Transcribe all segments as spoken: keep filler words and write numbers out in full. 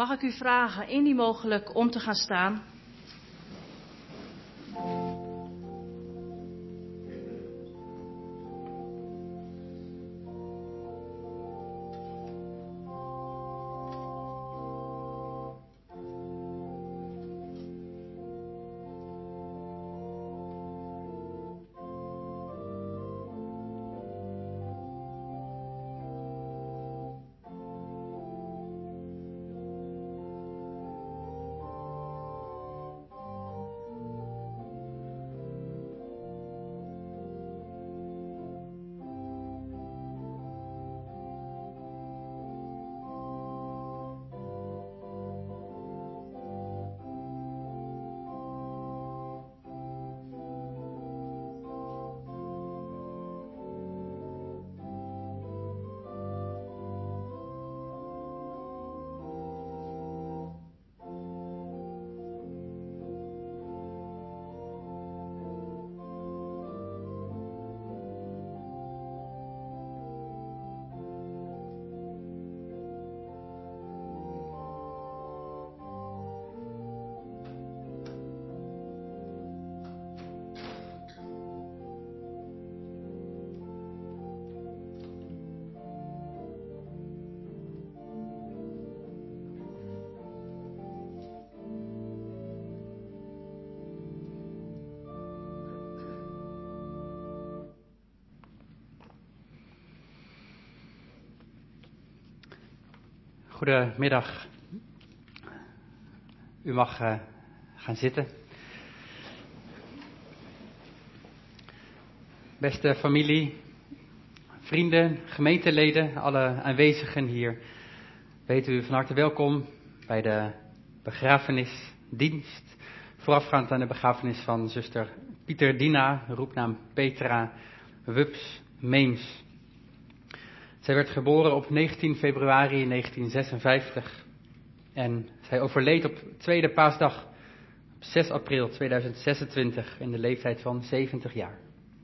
Mag ik u vragen indien mogelijk om te gaan staan? Goedemiddag. U mag uh, gaan zitten. Beste familie, vrienden, gemeenteleden, alle aanwezigen hier, weet u van harte welkom bij de begrafenisdienst. Voorafgaand aan de begrafenis van zuster Pieterdina, roepnaam Petra Wups Meems. Zij werd geboren op negentien februari negentien zesenvijftig en zij overleed op tweede paasdag op zes april tweeduizend zesentwintig in de leeftijd van zeventig jaar.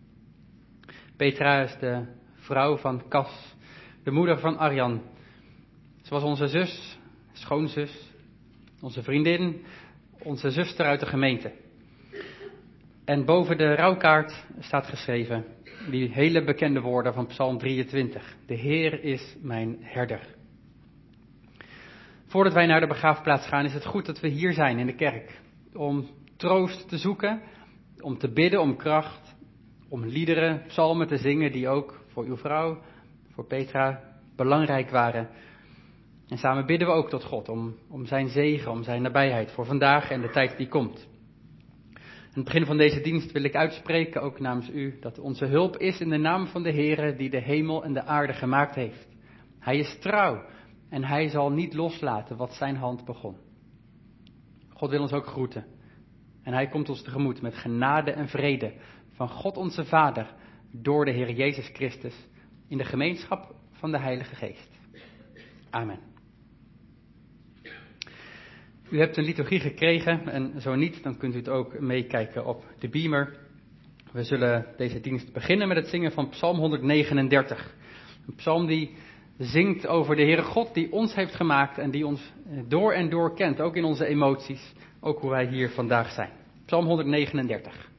Petra is de vrouw van Cas, de moeder van Arjan. Ze was onze zus, schoonzus, onze vriendin, onze zuster uit de gemeente. En boven de rouwkaart staat geschreven die hele bekende woorden van Psalm drieëntwintig. De Heer is mijn herder. Voordat wij naar de begraafplaats gaan, is het goed dat we hier zijn in de kerk. Om troost te zoeken, om te bidden om kracht, om liederen, psalmen te zingen die ook voor uw vrouw, voor Petra, belangrijk waren. En samen bidden we ook tot God om, om zijn zegen, om zijn nabijheid voor vandaag en de tijd die komt. Aan het begin van deze dienst wil ik uitspreken, ook namens u, dat onze hulp is in de naam van de Heere die de hemel en de aarde gemaakt heeft. Hij is trouw en hij zal niet loslaten wat zijn hand begon. God wil ons ook groeten en hij komt ons tegemoet met genade en vrede van God onze Vader door de Heer Jezus Christus in de gemeenschap van de Heilige Geest. Amen. U hebt een liturgie gekregen en zo niet, dan kunt u het ook meekijken op de beamer. We zullen deze dienst beginnen met het zingen van Psalm honderdnegenendertig. Een psalm die zingt over de Heere God die ons heeft gemaakt en die ons door en door kent, ook in onze emoties, ook hoe wij hier vandaag zijn. Psalm honderdnegenendertig.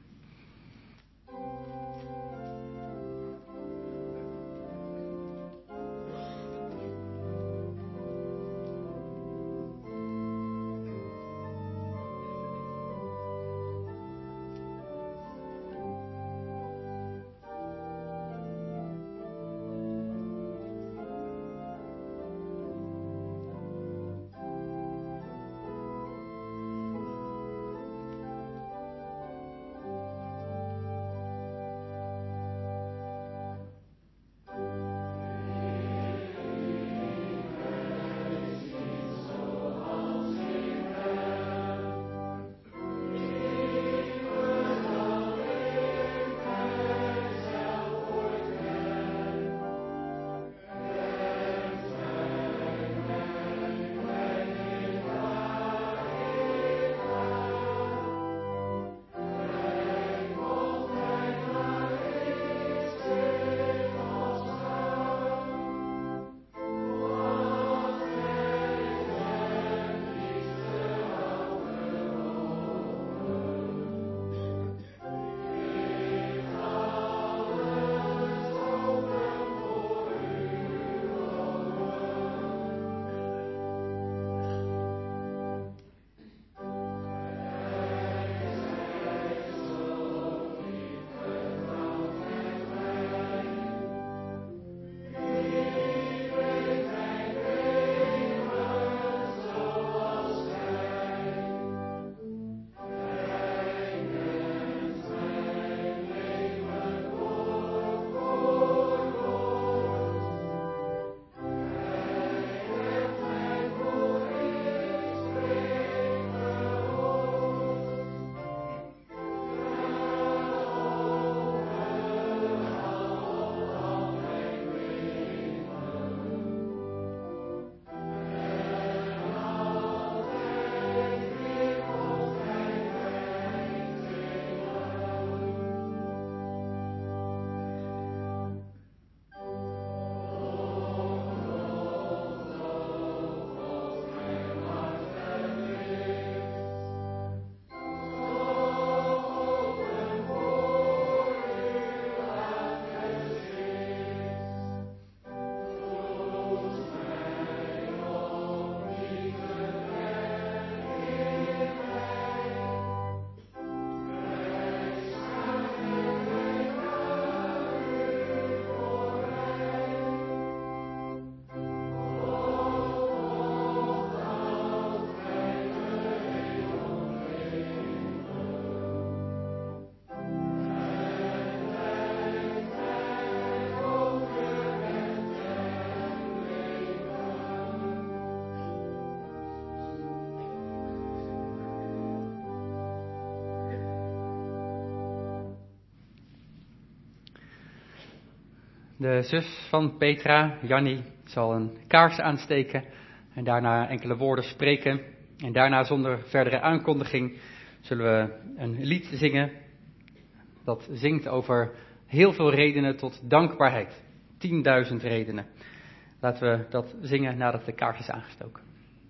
De zus van Petra, Jannie, zal een kaars aansteken en daarna enkele woorden spreken. En daarna, zonder verdere aankondiging, zullen we een lied zingen dat zingt over heel veel redenen tot dankbaarheid. Tienduizend redenen. Laten we dat zingen nadat de kaars is aangestoken.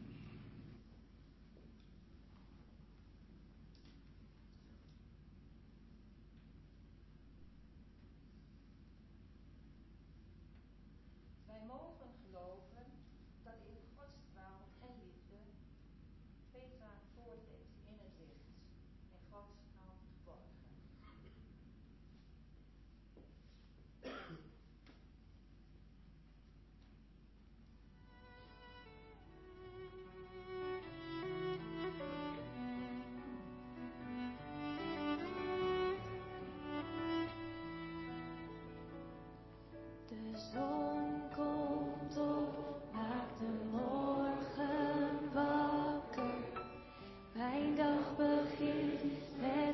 Wij mogen geloven dat in Gods trouw en liefde Petra voortleeft in het licht en God houdt geborgen. De zon komt op, maakt de morgen wakker. Mijn dag begint met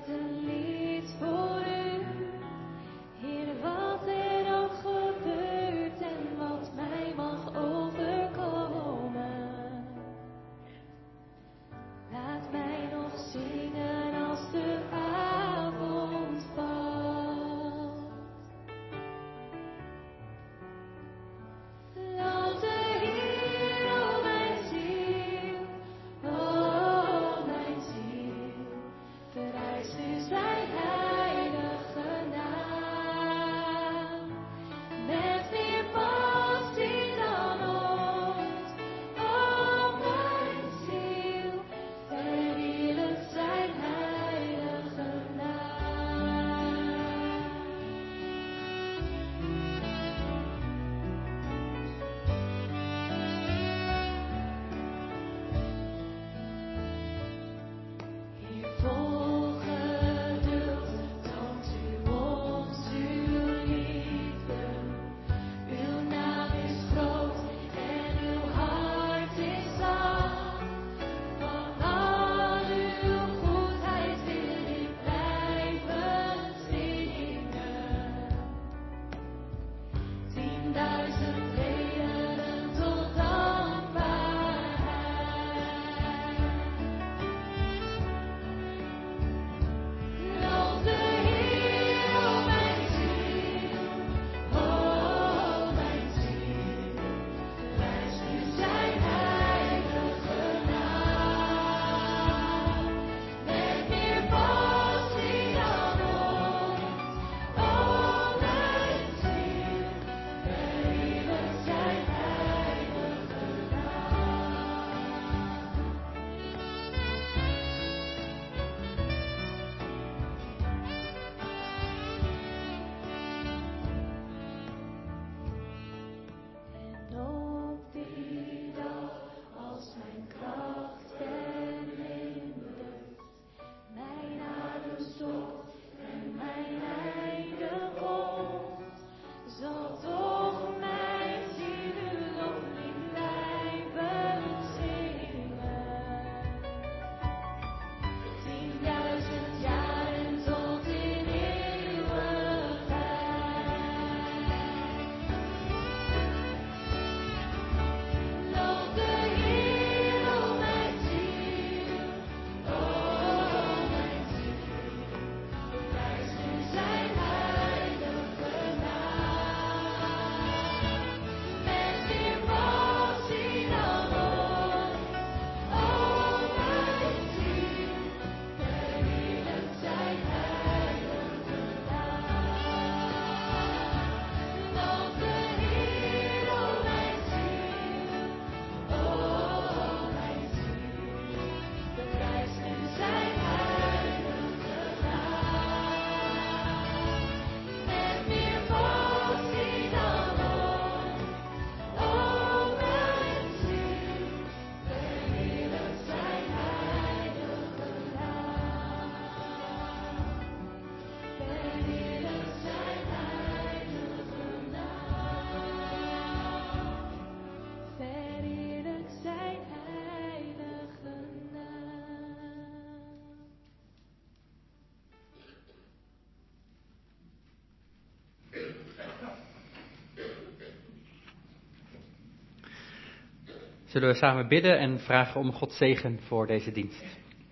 zullen we samen bidden en vragen om Gods zegen voor deze dienst.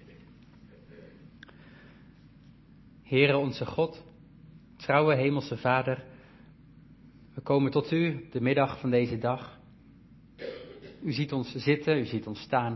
Heere onze God, trouwe hemelse Vader, we komen tot u de middag van deze dag. U ziet ons zitten, u ziet ons staan.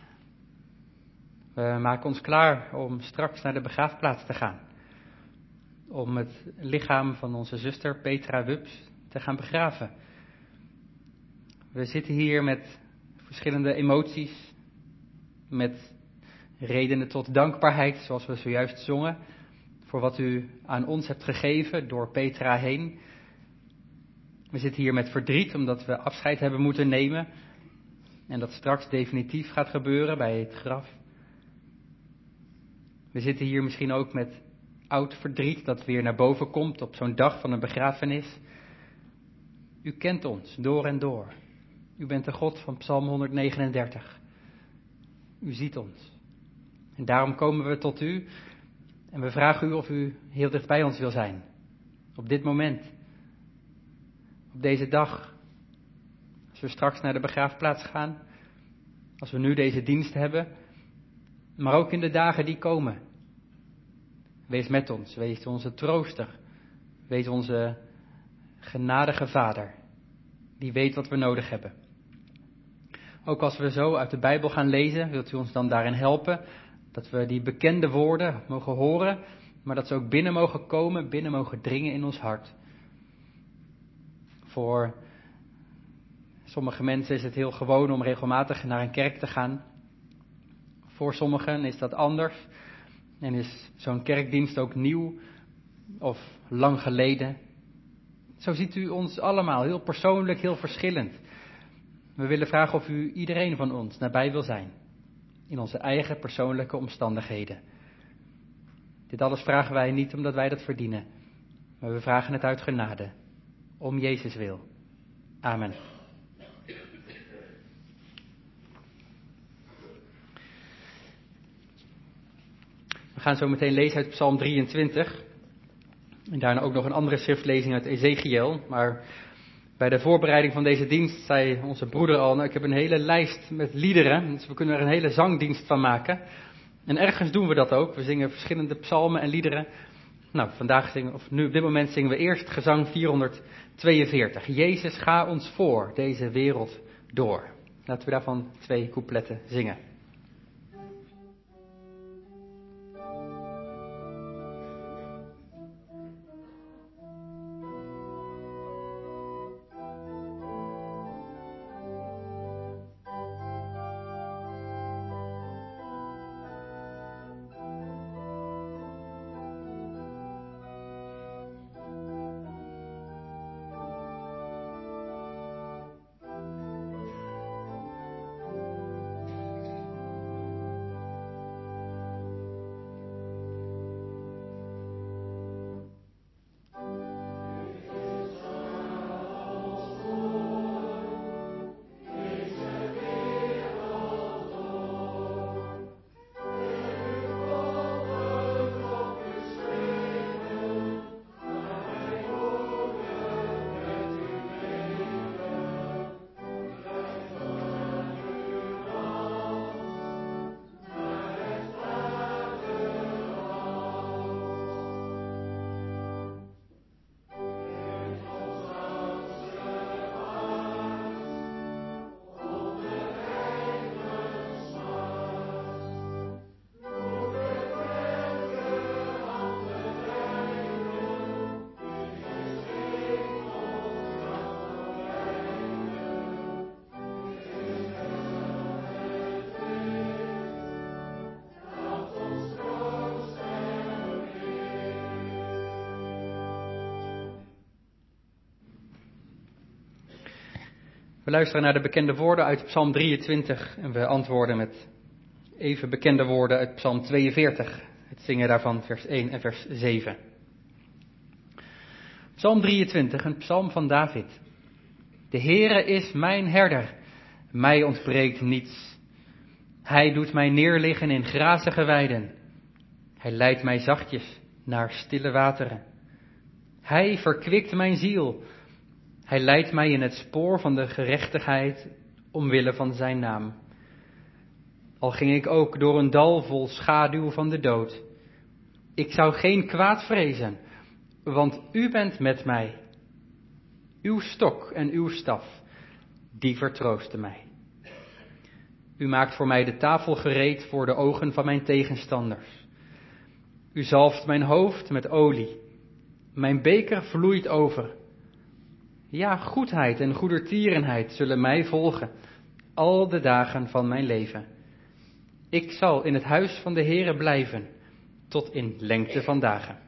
We maken ons klaar om straks naar de begraafplaats te gaan. Om het lichaam van onze zuster Petra Wups te gaan begraven. We zitten hier met verschillende emoties, met redenen tot dankbaarheid, zoals we zojuist zongen, voor wat u aan ons hebt gegeven door Petra heen. We zitten hier met verdriet omdat we afscheid hebben moeten nemen en dat straks definitief gaat gebeuren bij het graf. We zitten hier misschien ook met oud verdriet dat weer naar boven komt op zo'n dag van een begrafenis. U kent ons door en door. U bent de God van Psalm honderdnegenendertig. U ziet ons. En daarom komen we tot u en we vragen u of u heel dicht bij ons wil zijn. Op dit moment. Op deze dag. Als we straks naar de begraafplaats gaan. Als we nu deze dienst hebben. Maar ook in de dagen die komen. Wees met ons. Wees onze trooster. Wees onze genadige Vader. Die weet wat we nodig hebben. Ook als we zo uit de Bijbel gaan lezen, wilt u ons dan daarin helpen. Dat we die bekende woorden mogen horen, maar dat ze ook binnen mogen komen, binnen mogen dringen in ons hart. Voor sommige mensen is het heel gewoon om regelmatig naar een kerk te gaan. Voor sommigen is dat anders. En is zo'n kerkdienst ook nieuw of lang geleden. Zo ziet u ons allemaal, heel persoonlijk, heel verschillend. We willen vragen of u iedereen van ons nabij wil zijn. In onze eigen persoonlijke omstandigheden. Dit alles vragen wij niet omdat wij dat verdienen. Maar we vragen het uit genade. Om Jezus wil. Amen. We gaan zo meteen lezen uit Psalm drieëntwintig. En daarna ook nog een andere schriftlezing uit Ezekiel. Maar bij de voorbereiding van deze dienst zei onze broeder al, nou, ik heb een hele lijst met liederen. Dus we kunnen er een hele zangdienst van maken. En ergens doen we dat ook. We zingen verschillende psalmen en liederen. Nou, vandaag zingen, of nu op dit moment zingen we eerst gezang vierhonderdtweeënveertig. Jezus, ga ons voor deze wereld door. Laten we daarvan twee coupletten zingen. We luisteren naar de bekende woorden uit Psalm drieëntwintig en we antwoorden met even bekende woorden uit Psalm tweeënveertig. Het zingen daarvan vers één en vers zeven. Psalm drieëntwintig, een psalm van David. De Heere is mijn herder, mij ontbreekt niets. Hij doet mij neerliggen in grazige weiden. Hij leidt mij zachtjes naar stille wateren. Hij verkwikt mijn ziel. Hij leidt mij in het spoor van de gerechtigheid omwille van zijn naam. Al ging ik ook door een dal vol schaduw van de dood. Ik zou geen kwaad vrezen, want u bent met mij. Uw stok en uw staf, die vertroosten mij. U maakt voor mij de tafel gereed voor de ogen van mijn tegenstanders. U zalft mijn hoofd met olie. Mijn beker vloeit over. Ja, goedheid en goedertierenheid zullen mij volgen, al de dagen van mijn leven. Ik zal in het huis van de Heere blijven, tot in lengte van dagen.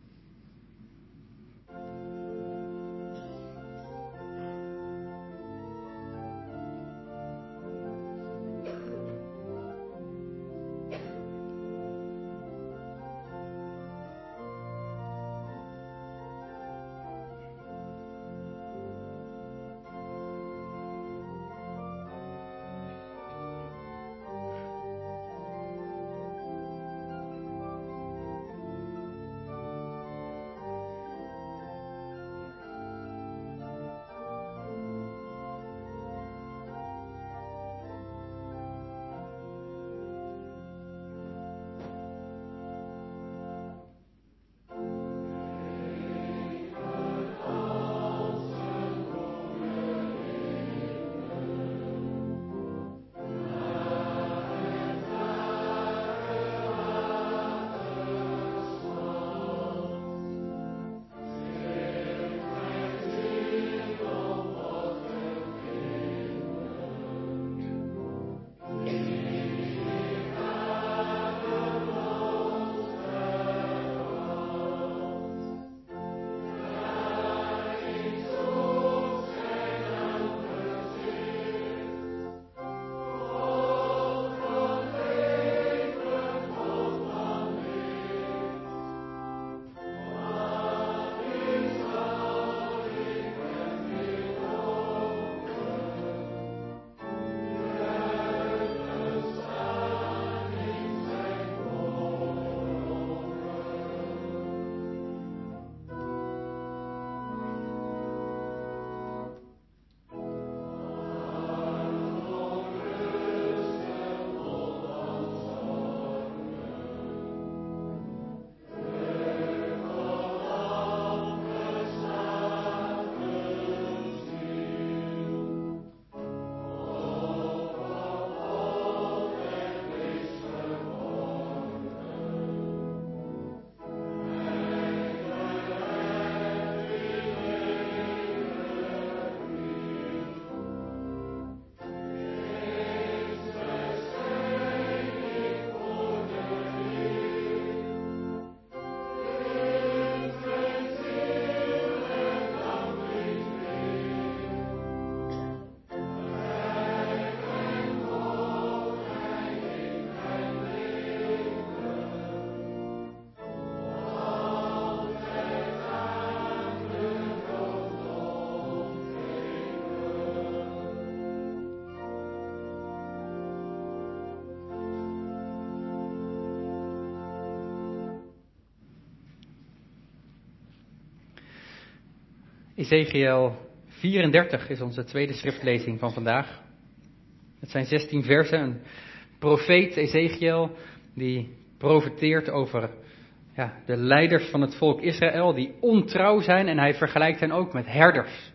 Ezechiël vierendertig is onze tweede schriftlezing van vandaag. Het zijn zestien versen. Een profeet, Ezechiël, die profeteert over ja, de leiders van het volk Israël, die ontrouw zijn, en hij vergelijkt hen ook met herders.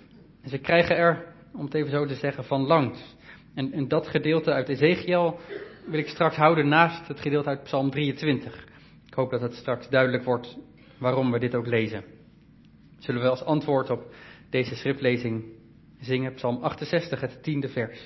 En ze krijgen er, om het even zo te zeggen, van langs. En, en dat gedeelte uit Ezechiël wil ik straks houden naast het gedeelte uit Psalm drieëntwintig. Ik hoop dat het straks duidelijk wordt waarom we dit ook lezen. Zullen we als antwoord op deze schriftlezing zingen Psalm achtenzestig, het tiende vers.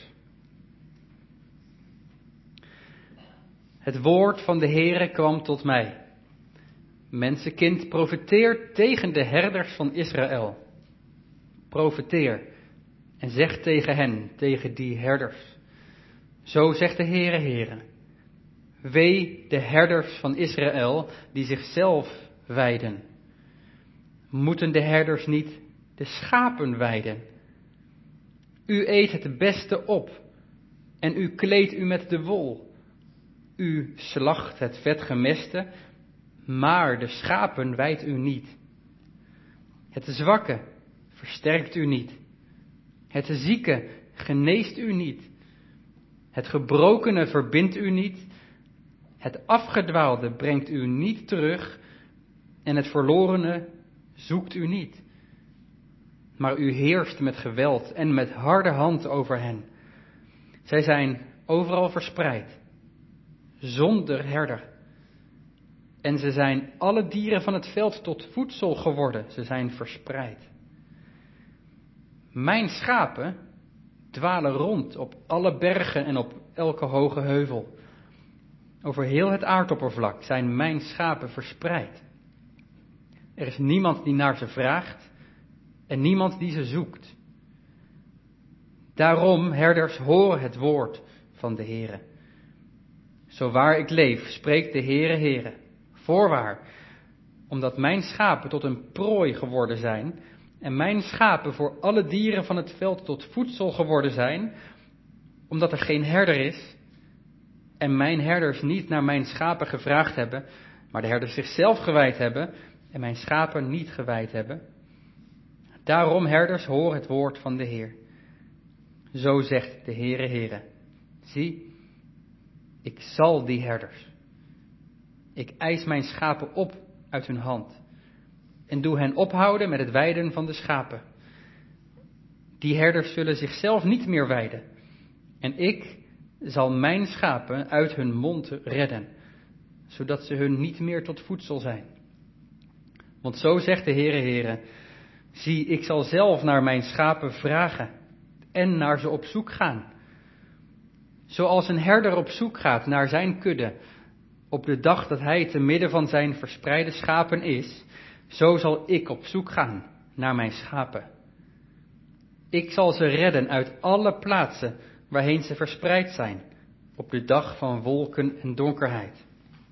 Het woord van de Heere kwam tot mij. Mensenkind, profeteer tegen de herders van Israël. Profeteer en zeg tegen hen, tegen die herders. Zo zegt de Heere, Heere. Wee de herders van Israël die zichzelf weiden. Moeten de herders niet de schapen weiden? U eet het beste op en u kleedt u met de wol. U slacht het vetgemeste, maar de schapen wijdt u niet. Het zwakke versterkt u niet. Het zieke geneest u niet. Het gebrokene verbindt u niet. Het afgedwaalde brengt u niet terug. En het verlorene zoekt u niet. Maar u heerst met geweld en met harde hand over hen. Zij zijn overal verspreid, zonder herder. En ze zijn alle dieren van het veld tot voedsel geworden. Ze zijn verspreid. Mijn schapen dwalen rond op alle bergen en op elke hoge heuvel. Over heel het aardoppervlak zijn mijn schapen verspreid. Er is niemand die naar ze vraagt en niemand die ze zoekt. Daarom, herders, hoor het woord van de Heere. Zo waar ik leef, spreekt de Heere, Heere. Voorwaar, omdat mijn schapen tot een prooi geworden zijn en mijn schapen voor alle dieren van het veld tot voedsel geworden zijn, omdat er geen herder is en mijn herders niet naar mijn schapen gevraagd hebben, maar de herders zichzelf gewijd hebben en mijn schapen niet gewijd hebben. Daarom, herders, hoor het woord van de Heer. Zo zegt de Heere, Heere. Zie, ik zal die herders. Ik eis mijn schapen op uit hun hand en doe hen ophouden met het weiden van de schapen. Die herders zullen zichzelf niet meer weiden en ik zal mijn schapen uit hun mond redden, zodat ze hun niet meer tot voedsel zijn. Want zo zegt de Heere, Heere, zie, ik zal zelf naar mijn schapen vragen en naar ze op zoek gaan. Zoals een herder op zoek gaat naar zijn kudde, op de dag dat hij te midden van zijn verspreide schapen is, zo zal ik op zoek gaan naar mijn schapen. Ik zal ze redden uit alle plaatsen waarheen ze verspreid zijn, op de dag van wolken en donkerheid.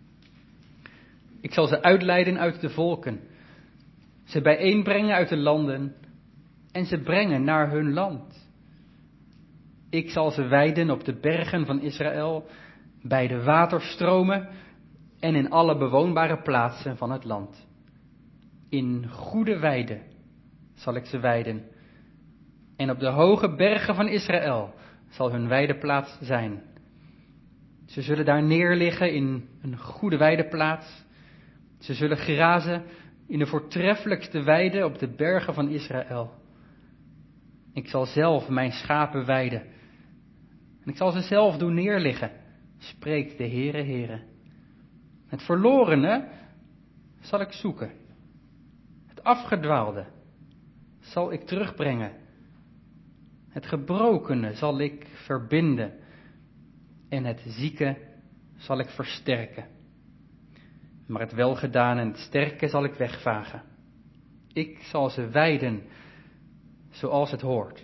Ik zal ze uitleiden uit de volken, ze bijeenbrengen uit de landen en ze brengen naar hun land. Ik zal ze weiden op de bergen van Israël, bij de waterstromen en in alle bewoonbare plaatsen van het land. In goede weiden zal ik ze weiden. En op de hoge bergen van Israël zal hun weideplaats zijn. Ze zullen daar neerliggen in een goede weideplaats. Ze zullen grazen in de voortreffelijkste weide op de bergen van Israël. Ik zal zelf mijn schapen weiden. En ik zal ze zelf doen neerliggen, spreekt de Heere, Heere. Het verlorene zal ik zoeken. Het afgedwaalde zal ik terugbrengen. Het gebrokene zal ik verbinden. En het zieke zal ik versterken. Maar het welgedane en het sterke zal ik wegvagen. Ik zal ze weiden zoals het hoort.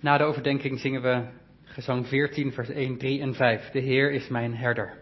Na de overdenking zingen we gezang veertien, vers één, drie en vijf. De Heer is mijn herder.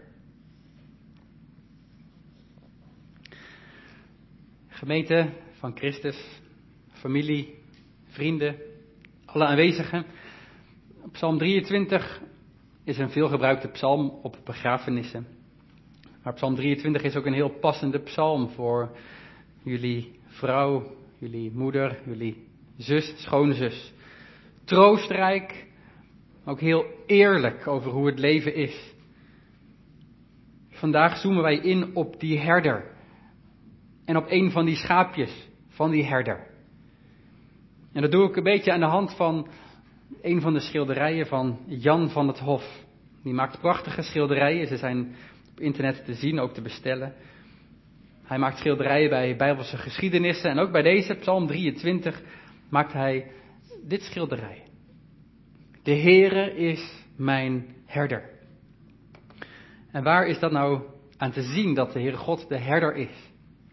Gemeente van Christus, familie, vrienden, alle aanwezigen. Psalm drieëntwintig is een veelgebruikte psalm op begrafenissen. Maar Psalm drieëntwintig is ook een heel passende psalm voor jullie vrouw, jullie moeder, jullie zus, schoonzus. Troostrijk, ook heel eerlijk over hoe het leven is. Vandaag zoomen wij in op die herder. En op een van die schaapjes van die herder. En dat doe ik een beetje aan de hand van een van de schilderijen van Jan van het Hof. Die maakt prachtige schilderijen. Ze zijn op internet te zien, ook te bestellen. Hij maakt schilderijen bij Bijbelse geschiedenissen. En ook bij deze, Psalm drieëntwintig, maakt hij dit schilderij. De Heere is mijn herder. En waar is dat nou aan te zien dat de Heere God de herder is?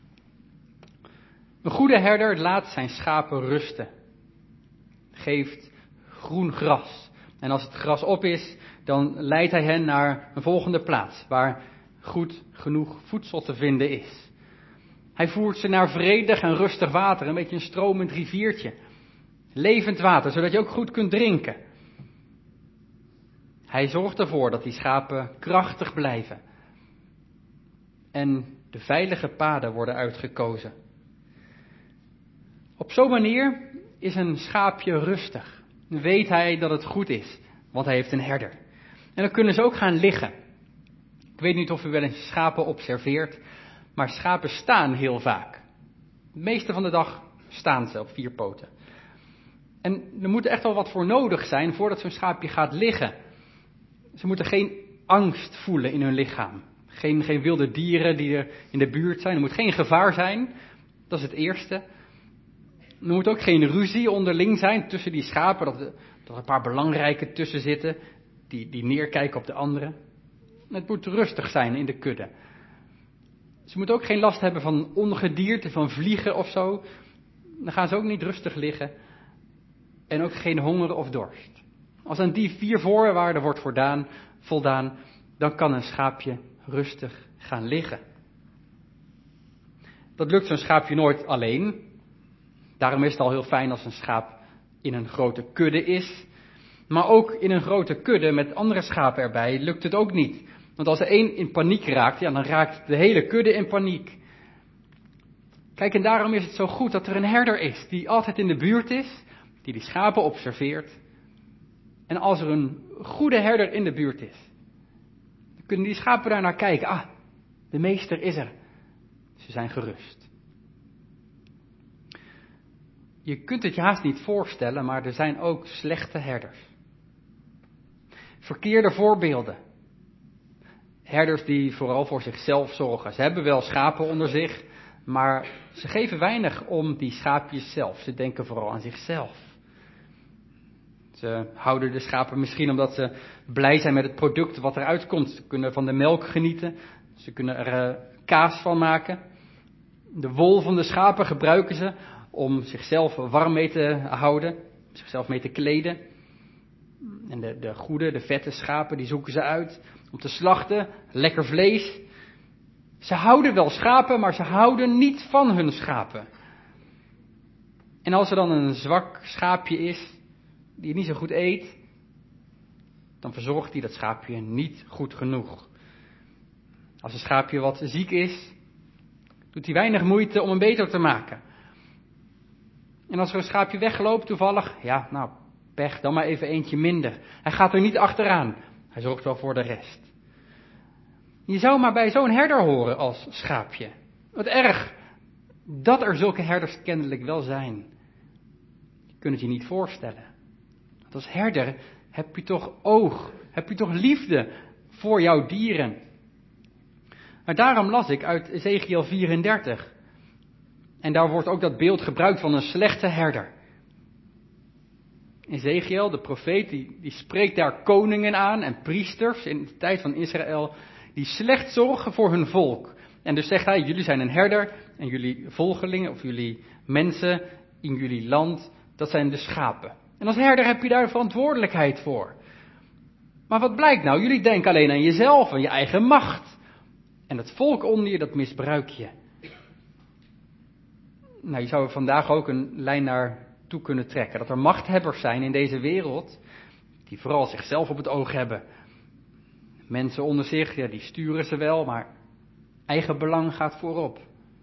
Een goede herder laat zijn schapen rusten. Geeft groen gras. En als het gras op is, dan leidt hij hen naar een volgende plaats, waar goed genoeg voedsel te vinden is. Hij voert ze naar vredig en rustig water, een beetje een stromend riviertje. Levend water, zodat je ook goed kunt drinken. Hij zorgt ervoor dat die schapen krachtig blijven. En de veilige paden worden uitgekozen. Op zo'n manier is een schaapje rustig. Dan weet hij dat het goed is, want hij heeft een herder. En dan kunnen ze ook gaan liggen. Ik weet niet of u wel eens schapen observeert, maar schapen staan heel vaak. De meeste van de dag staan ze op vier poten. En er moet echt wel wat voor nodig zijn voordat zo'n schaapje gaat liggen. Ze moeten geen angst voelen in hun lichaam. Geen, geen wilde dieren die er in de buurt zijn. Er moet geen gevaar zijn. Dat is het eerste. Er moet ook geen ruzie onderling zijn tussen die schapen. Dat, dat er een paar belangrijke tussen zitten. Die, die neerkijken op de anderen. Het moet rustig zijn in de kudde. Ze moeten ook geen last hebben van ongedierte, van vliegen of zo. Dan gaan ze ook niet rustig liggen. En ook geen honger of dorst. Als aan die vier voorwaarden wordt voldaan, voldaan, dan kan een schaapje rustig gaan liggen. Dat lukt zo'n schaapje nooit alleen. Daarom is het al heel fijn als een schaap in een grote kudde is. Maar ook in een grote kudde met andere schapen erbij lukt het ook niet. Want als er één in paniek raakt, ja, dan raakt de hele kudde in paniek. Kijk, en daarom is het zo goed dat er een herder is die altijd in de buurt is, die die schapen observeert. En als er een goede herder in de buurt is, dan kunnen die schapen daar naar kijken. Ah, de meester is er. Ze zijn gerust. Je kunt het je haast niet voorstellen, maar er zijn ook slechte herders. Verkeerde voorbeelden. Herders die vooral voor zichzelf zorgen. Ze hebben wel schapen onder zich, maar ze geven weinig om die schaapjes zelf. Ze denken vooral aan zichzelf. Ze houden de schapen misschien omdat ze blij zijn met het product wat eruit komt. Ze kunnen van de melk genieten. Ze kunnen er uh, kaas van maken. De wol van de schapen gebruiken ze om zichzelf warm mee te houden. Zichzelf mee te kleden. En de, de goede, de vette schapen, die zoeken ze uit om te slachten. Lekker vlees. Ze houden wel schapen, maar ze houden niet van hun schapen. En als er dan een zwak schaapje is, die het niet zo goed eet, dan verzorgt hij dat schaapje niet goed genoeg. Als een schaapje wat ziek is, doet hij weinig moeite om hem beter te maken. En als er een schaapje wegloopt toevallig, ja, nou, pech, dan maar even eentje minder. Hij gaat er niet achteraan. Hij zorgt wel voor de rest. Je zou maar bij zo'n herder horen als schaapje. Wat erg dat er zulke herders kennelijk wel zijn. Je kunt het je niet voorstellen. Want als herder heb je toch oog, heb je toch liefde voor jouw dieren. Maar daarom las ik uit Ezechiel vierendertig. En daar wordt ook dat beeld gebruikt van een slechte herder. Ezechiel, de profeet, die, die spreekt daar koningen aan en priesters in de tijd van Israël, die slecht zorgen voor hun volk. En dus zegt hij, jullie zijn een herder en jullie volgelingen of jullie mensen in jullie land, dat zijn de schapen. En als herder heb je daar verantwoordelijkheid voor. Maar wat blijkt nou? Jullie denken alleen aan jezelf, aan je eigen macht. En het volk onder je, dat misbruik je. Nou, je zou er vandaag ook een lijn naartoe kunnen trekken. Dat er machthebbers zijn in deze wereld, die vooral zichzelf op het oog hebben. Mensen onder zich, ja, die sturen ze wel, maar eigen belang gaat voorop.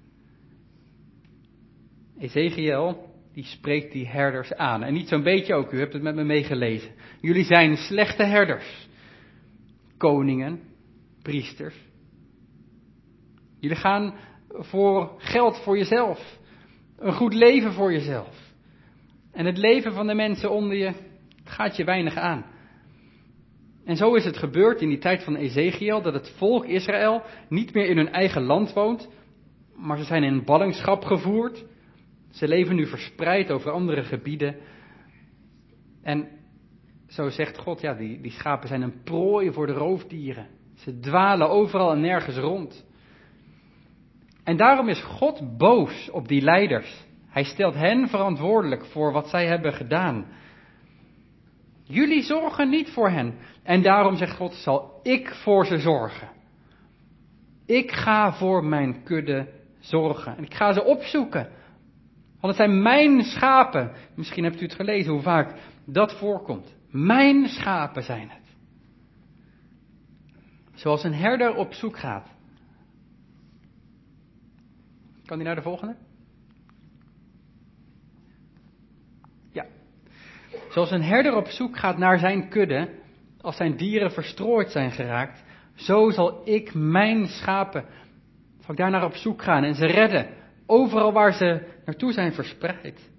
Ezechiël, die spreekt die herders aan. En niet zo'n beetje ook, u hebt het met me meegelezen. Jullie zijn slechte herders. Koningen, priesters. Jullie gaan voor geld voor jezelf. Een goed leven voor jezelf. En het leven van de mensen onder je, gaat je weinig aan. En zo is het gebeurd in die tijd van Ezechiël, dat het volk Israël niet meer in hun eigen land woont, maar ze zijn in ballingschap gevoerd. Ze leven nu verspreid over andere gebieden. En zo zegt God, ja, die, die schapen zijn een prooi voor de roofdieren. Ze dwalen overal en nergens rond. En daarom is God boos op die leiders. Hij stelt hen verantwoordelijk voor wat zij hebben gedaan. Jullie zorgen niet voor hen. En daarom zegt God, zal ik voor ze zorgen. Ik ga voor mijn kudde zorgen. En ik ga ze opzoeken. Want het zijn mijn schapen. Misschien hebt u het gelezen hoe vaak dat voorkomt. Mijn schapen zijn het. Zoals een herder op zoek gaat. Kan die naar de volgende? Ja. Zoals een herder op zoek gaat naar zijn kudde, als zijn dieren verstrooid zijn geraakt, zo zal ik mijn schapen, zal ik daar naar op zoek gaan en ze redden, overal waar ze naartoe zijn verspreid.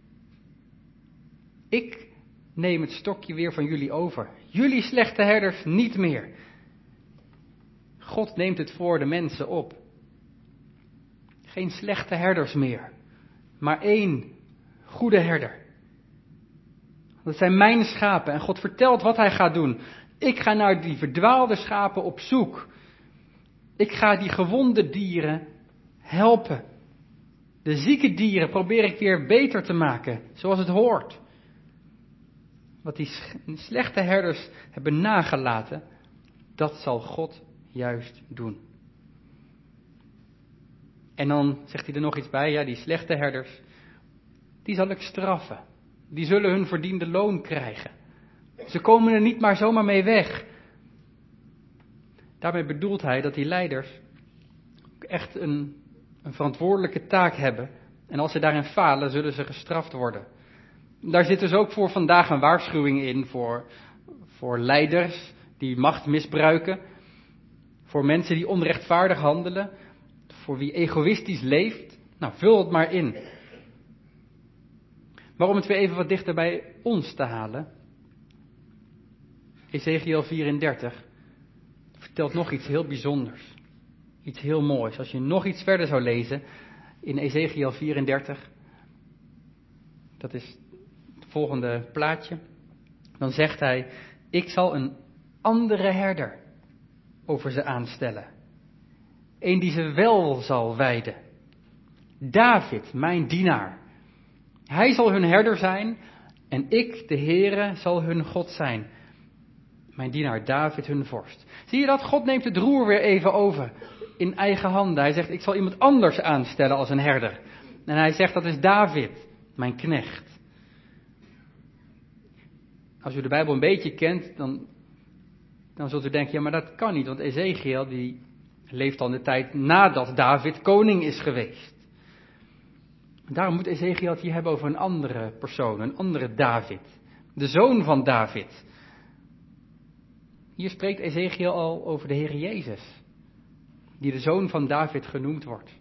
Ik neem het stokje weer van jullie over. Jullie slechte herders niet meer. God neemt het voor de mensen op. Geen slechte herders meer, maar één goede herder. Dat zijn mijn schapen en God vertelt wat hij gaat doen. Ik ga naar die verdwaalde schapen op zoek. Ik ga die gewonde dieren helpen. De zieke dieren probeer ik weer beter te maken, zoals het hoort. Wat die slechte herders hebben nagelaten, dat zal God juist doen. En dan zegt hij er nog iets bij, ja, die slechte herders, die zal ik straffen. Die zullen hun verdiende loon krijgen. Ze komen er niet maar zomaar mee weg. Daarmee bedoelt hij dat die leiders echt een, een verantwoordelijke taak hebben. En als ze daarin falen, zullen ze gestraft worden. Daar zit dus ook voor vandaag een waarschuwing in voor, voor leiders die macht misbruiken. Voor mensen die onrechtvaardig handelen. Voor wie egoïstisch leeft. Nou, vul het maar in. Maar om het weer even wat dichter bij ons te halen. Ezechiël vierendertig vertelt nog iets heel bijzonders. Iets heel moois. Als je nog iets verder zou lezen in Ezechiël vierendertig. Dat is het volgende plaatje. Dan zegt hij, ik zal een andere herder over ze aanstellen. Eén die ze wel zal weiden. David, mijn dienaar. Hij zal hun herder zijn en ik, de Heere, zal hun God zijn. Mijn dienaar David, hun vorst. Zie je dat? God neemt het roer weer even over in eigen handen. Hij zegt, ik zal iemand anders aanstellen als een herder. En hij zegt, dat is David, mijn knecht. Als u de Bijbel een beetje kent, dan, dan zult u denken, ja, maar dat kan niet. Want Ezechiël, die leeft al in de tijd nadat David koning is geweest. Daarom moet Ezechiël het hier hebben over een andere persoon, een andere David. De zoon van David. Hier spreekt Ezechiël al over de Heer Jezus, die de zoon van David genoemd wordt.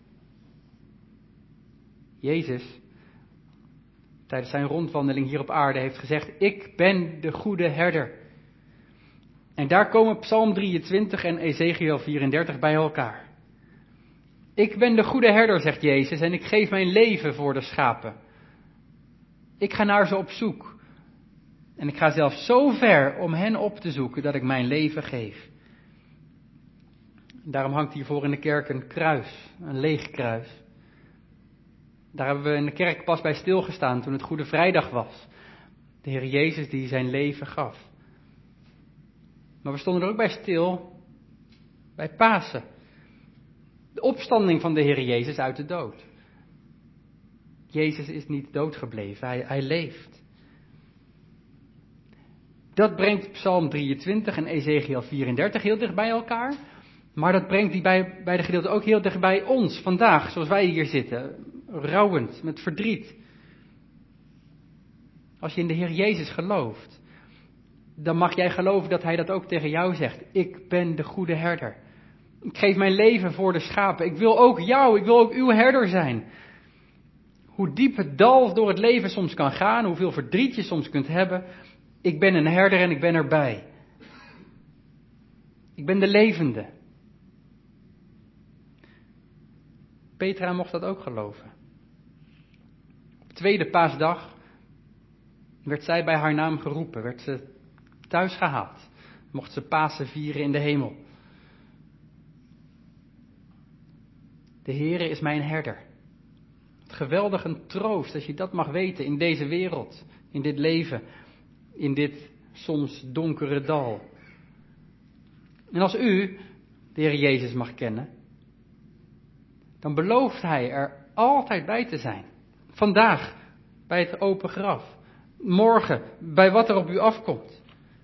Jezus, tijdens zijn rondwandeling hier op aarde, heeft gezegd, ik ben de goede herder. En daar komen Psalm drieëntwintig en Ezechiël vierendertig bij elkaar. Ik ben de goede herder, zegt Jezus, en ik geef mijn leven voor de schapen. Ik ga naar ze op zoek. En ik ga zelfs zo ver om hen op te zoeken dat ik mijn leven geef. Daarom hangt hiervoor in de kerk een kruis, een leeg kruis. Daar hebben we in de kerk pas bij stilgestaan toen het Goede Vrijdag was. De Heer Jezus die zijn leven gaf. Maar we stonden er ook bij stil, bij Pasen. De opstanding van de Heer Jezus uit de dood. Jezus is niet doodgebleven, hij, hij leeft. Dat brengt Psalm drieëntwintig en Ezekiel vierendertig heel dicht bij elkaar. Maar dat brengt die bij, bij de gedeelte ook heel dicht bij ons vandaag, zoals wij hier zitten. Rouwend, met verdriet. Als je in de Heer Jezus gelooft, dan mag jij geloven dat hij dat ook tegen jou zegt. Ik ben de goede herder. Ik geef mijn leven voor de schapen. Ik wil ook jou, ik wil ook uw herder zijn. Hoe diep het dal door het leven soms kan gaan, hoeveel verdriet je soms kunt hebben. Ik ben een herder en ik ben erbij. Ik ben de levende. Petra mocht dat ook geloven. Op tweede paasdag werd zij bij haar naam geroepen, werd ze thuis gehaald. Mocht ze Pasen vieren in de hemel. De Heere is mijn herder. Het geweldig een troost als je dat mag weten in deze wereld, in dit leven, in dit soms donkere dal. En als u de Heer Jezus mag kennen, dan belooft hij er altijd bij te zijn. Vandaag bij het open graf. Morgen bij wat er op u afkomt.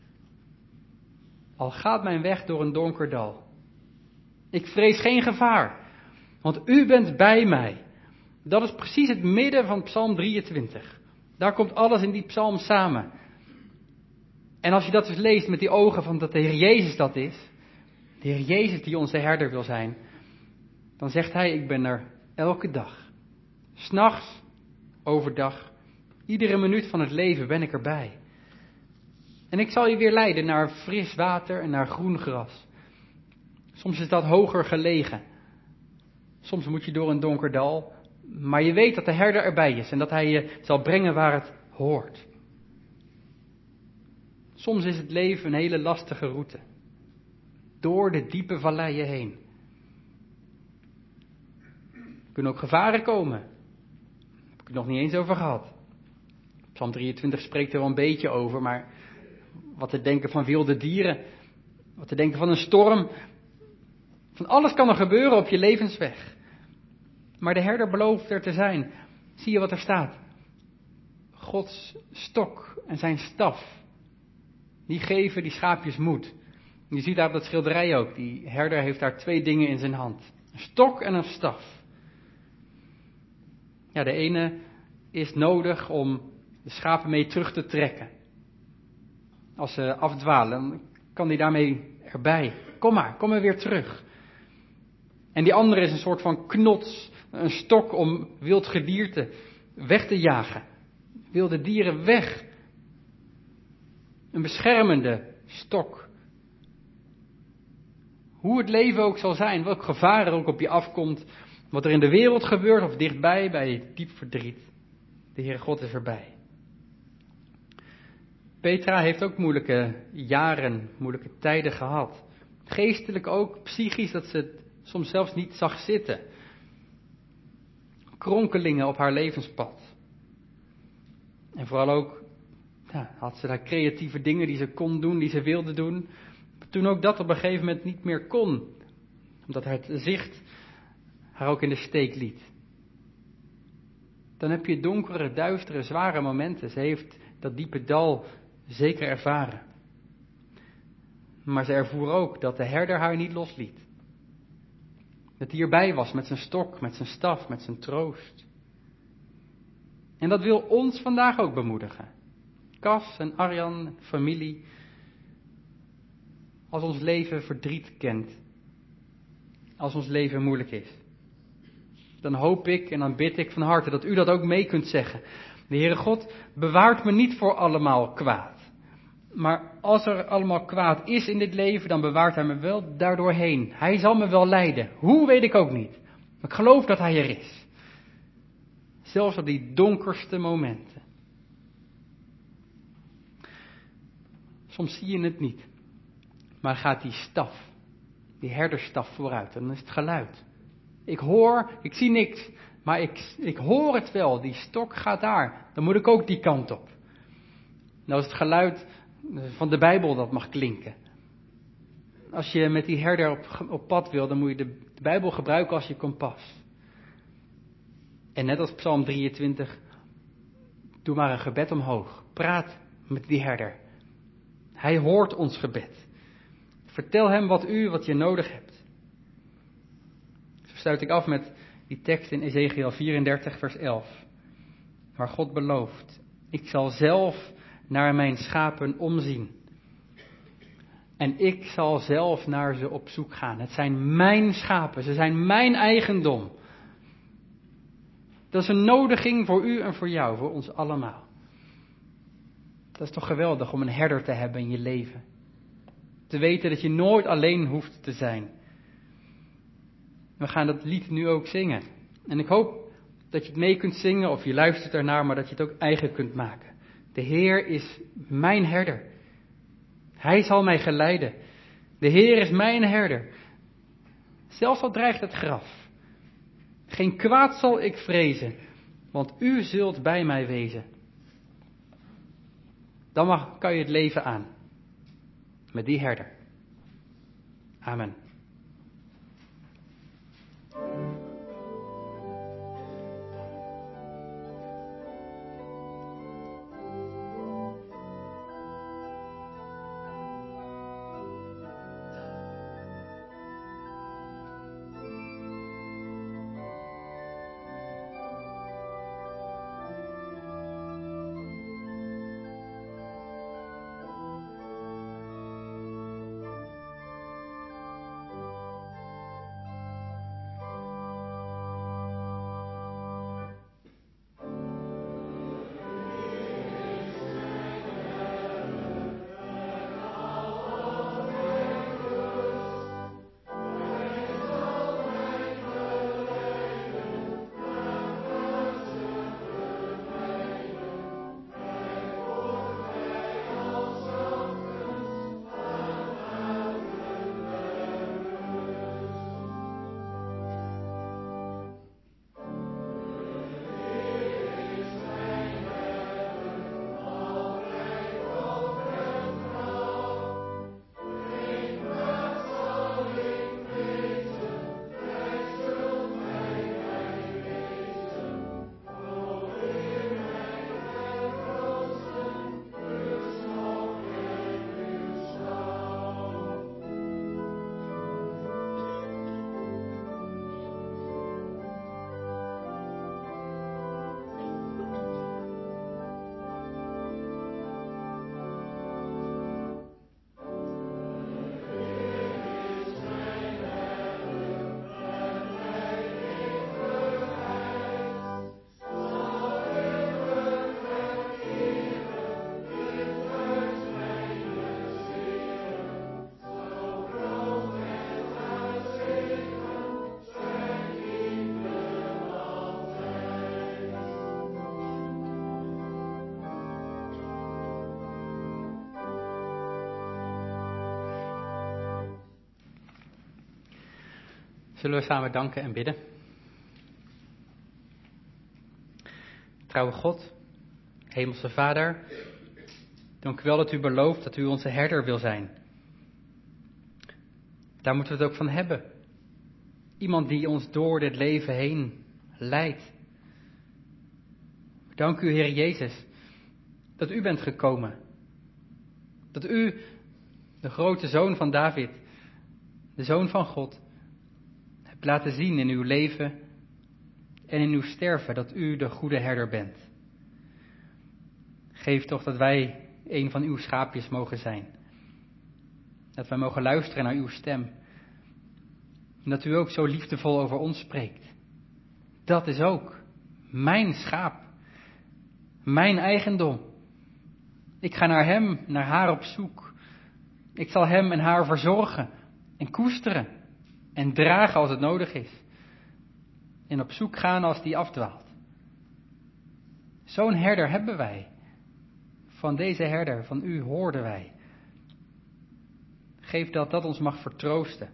Al gaat mijn weg door een donker dal. Ik vrees geen gevaar, want u bent bij mij. Dat is precies het midden van Psalm drieëntwintig. Daar komt alles in die psalm samen. En als je dat dus leest met die ogen van dat de Heer Jezus dat is, de Heer Jezus die onze herder wil zijn, dan zegt hij, ik ben er elke dag. 'S Nachts, overdag, iedere minuut van het leven ben ik erbij. En ik zal je weer leiden naar fris water en naar groen gras. Soms is dat hoger gelegen. Soms moet je door een donker dal. Maar je weet dat de herder erbij is en dat hij je zal brengen waar het hoort. Soms is het leven een hele lastige route. Door de diepe valleien heen. Er kunnen ook gevaren komen. Daar heb ik het nog niet eens over gehad. Psalm drieëntwintig spreekt er wel een beetje over, maar wat te denken van wilde dieren, wat te denken van een storm, van alles kan er gebeuren op je levensweg. Maar de herder belooft er te zijn. Zie je wat er staat? Gods stok en zijn staf, die geven die schaapjes moed. Je ziet daar op dat schilderij ook, die herder heeft daar twee dingen in zijn hand. Een stok en een staf. Ja, de ene is nodig om de schapen mee terug te trekken. Als ze afdwalen, dan kan die daarmee erbij. Kom maar, kom maar weer terug. En die andere is een soort van knots, een stok om wild gedierte weg te jagen. Wilde dieren weg. Een beschermende stok. Hoe het leven ook zal zijn, welk gevaar er ook op je afkomt, wat er in de wereld gebeurt of dichtbij, bij diep verdriet. De Heere God is erbij. Petra heeft ook moeilijke jaren, moeilijke tijden gehad. Geestelijk ook, psychisch, dat ze het soms zelfs niet zag zitten. Kronkelingen op haar levenspad. En vooral ook, ja, had ze daar creatieve dingen die ze kon doen, die ze wilde doen. Toen ook dat op een gegeven moment niet meer kon. Omdat het zicht haar ook in de steek liet. Dan heb je donkere, duistere, zware momenten. Ze heeft dat diepe dal zeker ervaren. Maar ze ervoer ook dat de herder haar niet losliet. Dat hij erbij was met zijn stok, met zijn staf, met zijn troost. En dat wil ons vandaag ook bemoedigen. Cas en Arjan, familie. Als ons leven verdriet kent. Als ons leven moeilijk is. Dan hoop ik en dan bid ik van harte dat u dat ook mee kunt zeggen. De Heere God bewaart me niet voor allemaal kwaad. Maar als er allemaal kwaad is in dit leven, dan bewaart hij me wel daardoorheen. Hij zal me wel leiden. Hoe, weet ik ook niet. Maar ik geloof dat hij er is. Zelfs op die donkerste momenten. Soms zie je het niet. Maar gaat die staf, die herderstaf vooruit, dan is het geluid. Ik hoor, ik zie niks, maar ik, ik hoor het wel. Die stok gaat daar. Dan moet ik ook die kant op. Nou is het geluid van de Bijbel dat mag klinken. Als je met die herder op, op pad wil, dan moet je de, de Bijbel gebruiken als je kompas. En net als Psalm drieëntwintig, doe maar een gebed omhoog. Praat met die herder. Hij hoort ons gebed. Vertel hem wat u, wat je nodig hebt. Zo sluit ik af met die tekst in Ezekiel vierendertig, vers elf. Waar God belooft, ik zal zelf naar mijn schapen omzien. En ik zal zelf naar ze op zoek gaan. Het zijn mijn schapen, ze zijn mijn eigendom. Dat is een nodiging voor u en voor jou, voor ons allemaal. Dat is toch geweldig om een herder te hebben in je leven. Te weten dat je nooit alleen hoeft te zijn. We gaan dat lied nu ook zingen. En ik hoop dat je het mee kunt zingen of je luistert ernaar, maar dat je het ook eigen kunt maken. De Heer is mijn herder. Hij zal mij geleiden. De Heer is mijn herder. Zelfs al dreigt het graf. Geen kwaad zal ik vrezen, want u zult bij mij wezen. Dan mag, kan je het leven aan. Met die herder. Amen. Zullen we samen danken en bidden? Trouwe God, Hemelse Vader, dank u wel dat u belooft dat u onze herder wil zijn. Daar moeten we het ook van hebben. Iemand die ons door dit leven heen leidt. Dank u, Heer Jezus, dat u bent gekomen. Dat u, de grote zoon van David, de zoon van God, hebt laten zien in uw leven en in uw sterven dat u de goede herder bent. Geef toch dat wij een van uw schaapjes mogen zijn. Dat wij mogen luisteren naar uw stem. En dat u ook zo liefdevol over ons spreekt. Dat is ook mijn schaap. Mijn eigendom. Ik ga naar hem, naar haar op zoek. Ik zal hem en haar verzorgen en koesteren en dragen als het nodig is. En op zoek gaan als die afdwaalt. Zo'n herder hebben wij. Van deze herder, van u hoorden wij. Geef dat dat ons mag vertroosten.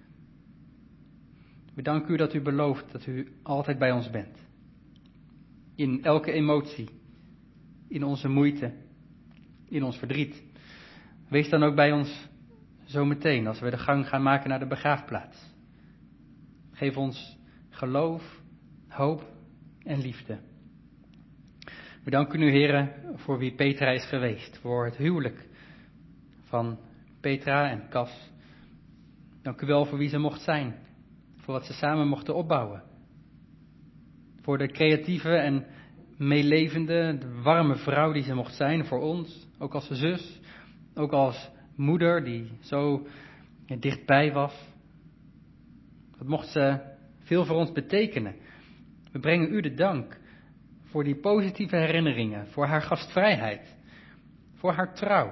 We danken u dat u belooft dat u altijd bij ons bent. In elke emotie, in onze moeite, in ons verdriet. Wees dan ook bij ons zometeen als we de gang gaan maken naar de begraafplaats. Geef ons geloof, hoop en liefde. We danken u, Heere, voor wie Petra is geweest, voor het huwelijk van Petra en Cas. Dank u wel voor wie ze mocht zijn, voor wat ze samen mochten opbouwen. Voor de creatieve en meelevende, de warme vrouw die ze mocht zijn voor ons, ook als zus, ook als moeder die zo dichtbij was. Wat mocht ze veel voor ons betekenen. We brengen u de dank voor die positieve herinneringen, voor haar gastvrijheid, voor haar trouw.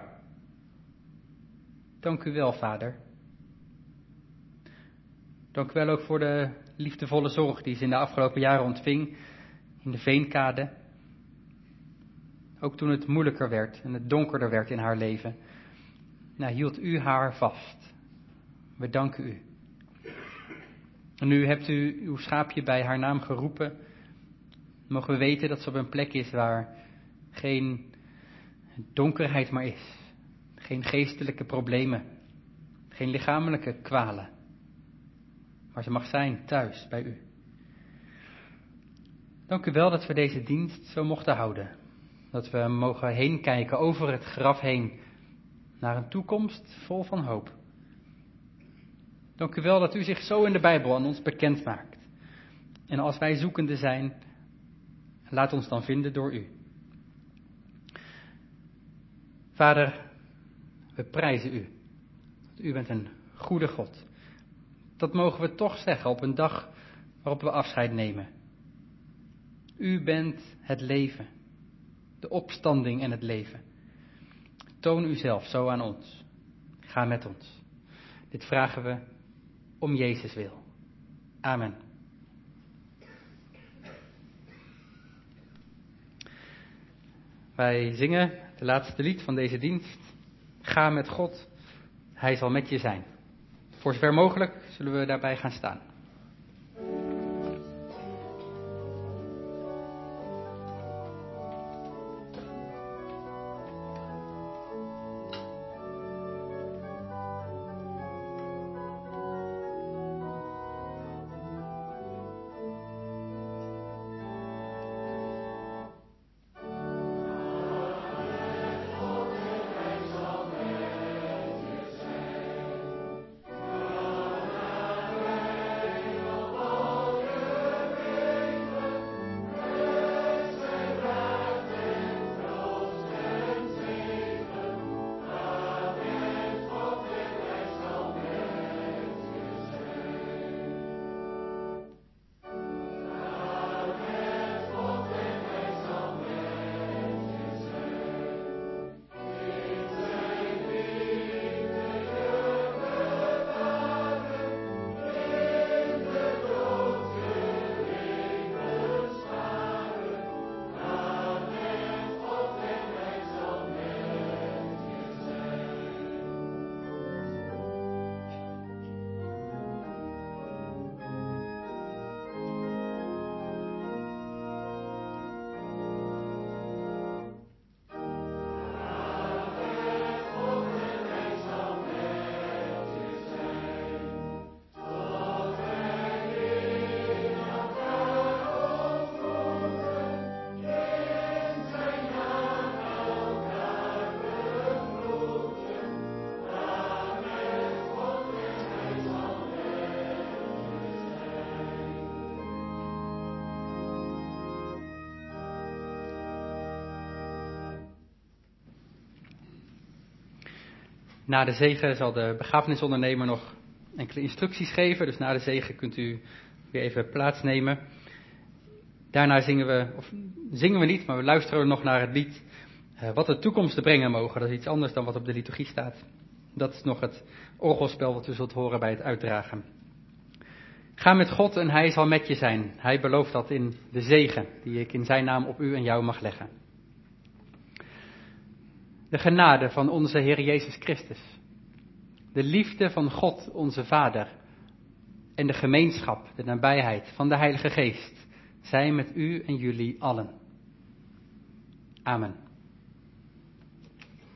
Dank u wel, Vader. Dank u wel ook voor de liefdevolle zorg die ze in de afgelopen jaren ontving in de Veenkade. Ook toen het moeilijker werd en het donkerder werd in haar leven, nou, hield u haar vast. We danken u. En nu hebt u uw schaapje bij haar naam geroepen. Mogen we weten dat ze op een plek is waar geen donkerheid meer is. Geen geestelijke problemen. Geen lichamelijke kwalen. Maar ze mag zijn thuis bij u. Dank u wel dat we deze dienst zo mochten houden. Dat we mogen heen kijken over het graf heen. Naar een toekomst vol van hoop. Dank u wel dat u zich zo in de Bijbel aan ons bekend maakt. En als wij zoekende zijn, laat ons dan vinden door u. Vader, we prijzen u. U bent een goede God. Dat mogen we toch zeggen op een dag waarop we afscheid nemen. U bent het leven, de opstanding en het leven. Toon uzelf zo aan ons. Ga met ons. Dit vragen we om Jezus wil. Amen. Wij zingen het laatste lied van deze dienst. Ga met God, Hij zal met je zijn. Voor zover mogelijk zullen we daarbij gaan staan. Na de zegen zal de begrafenisondernemer nog enkele instructies geven. Dus na de zegen kunt u weer even plaatsnemen. Daarna zingen we, of zingen we niet, maar we luisteren nog naar het lied uh, Wat de toekomst te brengen mogen. Dat is iets anders dan wat op de liturgie staat. Dat is nog het orgelspel wat u zult horen bij het uitdragen. Ga met God en Hij zal met je zijn. Hij belooft dat in de zegen die ik in zijn naam op u en jou mag leggen. De genade van onze Heer Jezus Christus, de liefde van God onze Vader en de gemeenschap, de nabijheid van de Heilige Geest, zijn met u en jullie allen. Amen.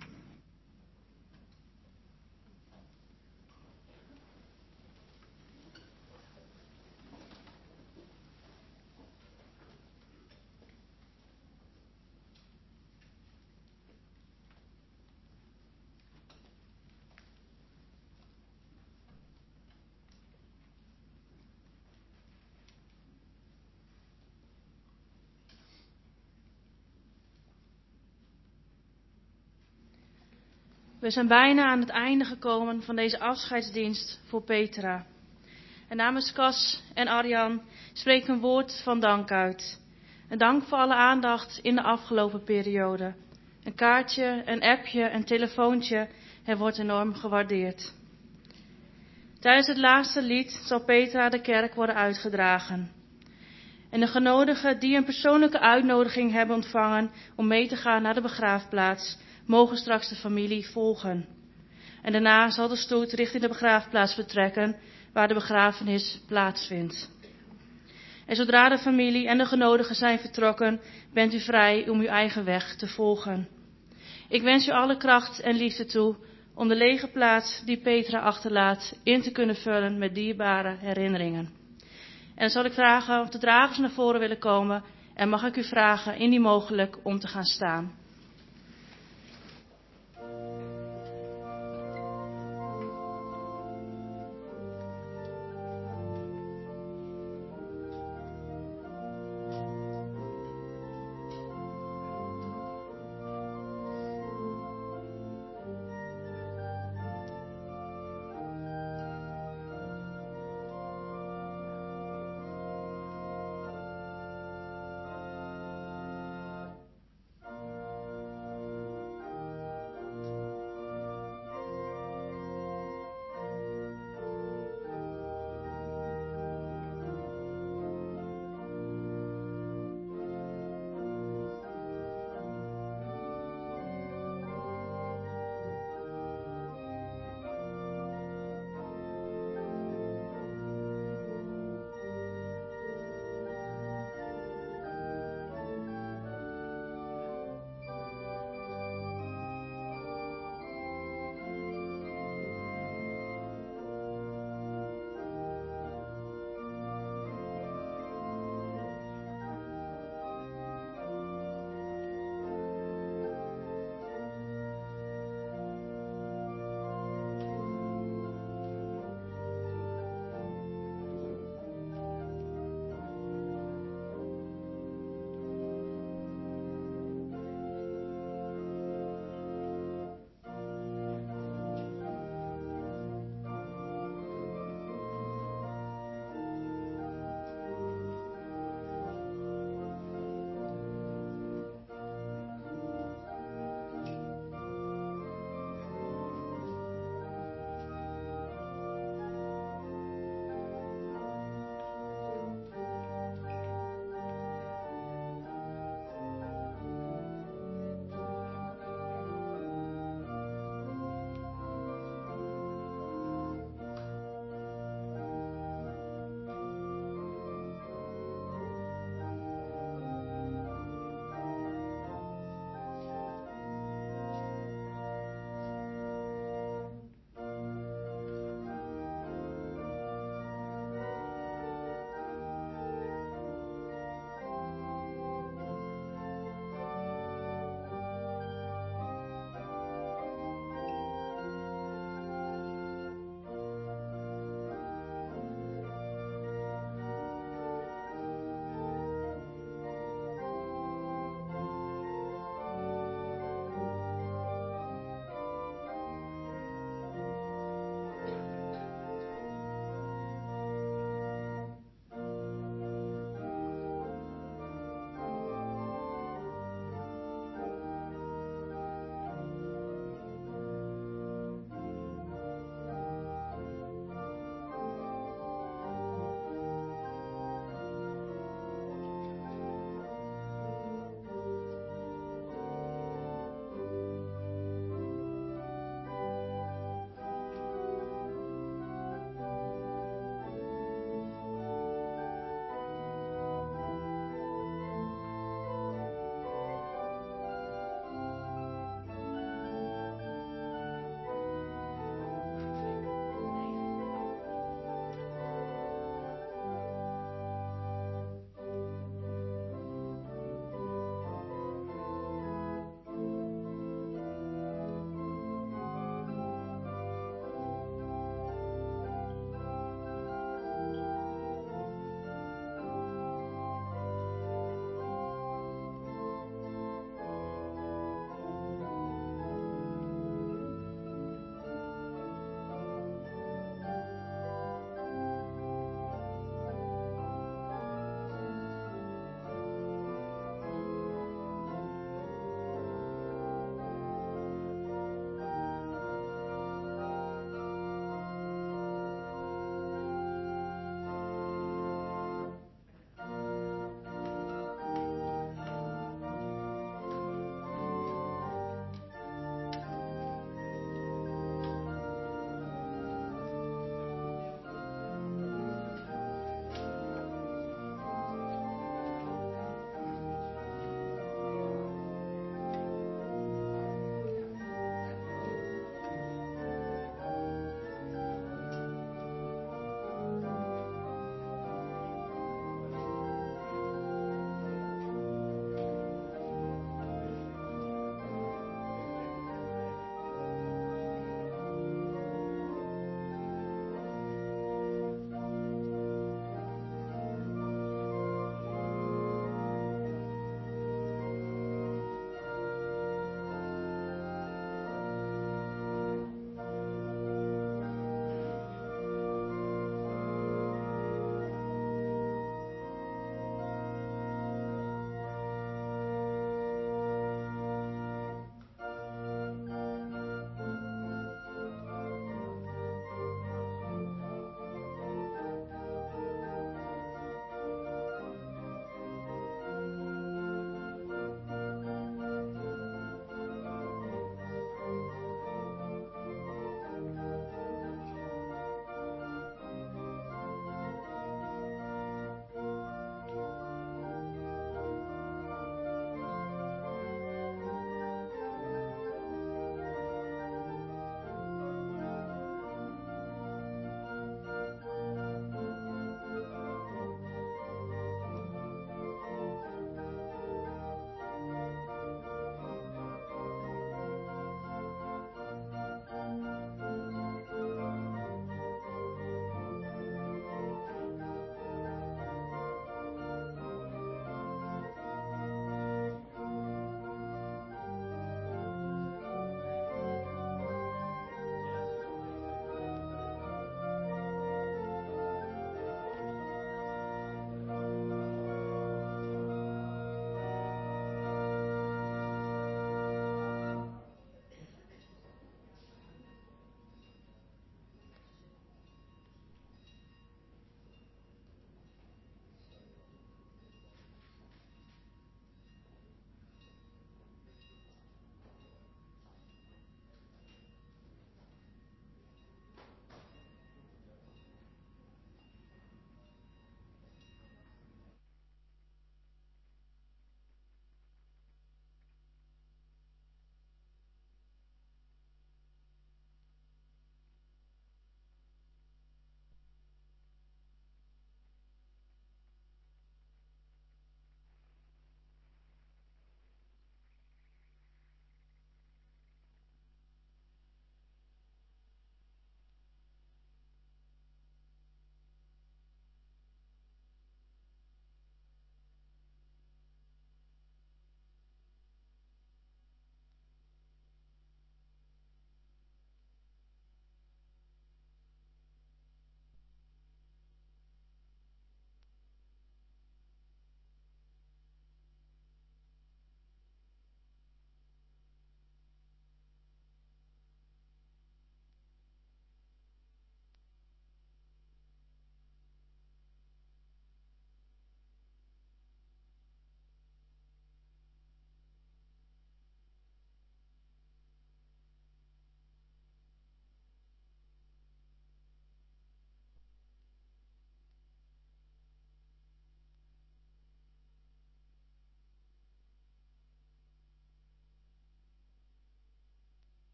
We zijn bijna aan het einde gekomen van deze afscheidsdienst voor Petra. En namens Cas en Arjan spreek ik een woord van dank uit. Een dank voor alle aandacht in de afgelopen periode. Een kaartje, een appje, een telefoontje, het wordt enorm gewaardeerd. Tijdens het laatste lied zal Petra de kerk worden uitgedragen. En de genodigen die een persoonlijke uitnodiging hebben ontvangen om mee te gaan naar de begraafplaats, mogen straks de familie volgen. En daarna zal de stoet richting de begraafplaats vertrekken, waar de begrafenis plaatsvindt. En zodra de familie en de genodigen zijn vertrokken, bent u vrij om uw eigen weg te volgen. Ik wens u alle kracht en liefde toe om de lege plaats die Petra achterlaat in te kunnen vullen met dierbare herinneringen. En dan zal ik vragen of de dragers naar voren willen komen en mag ik u vragen indien mogelijk om te gaan staan.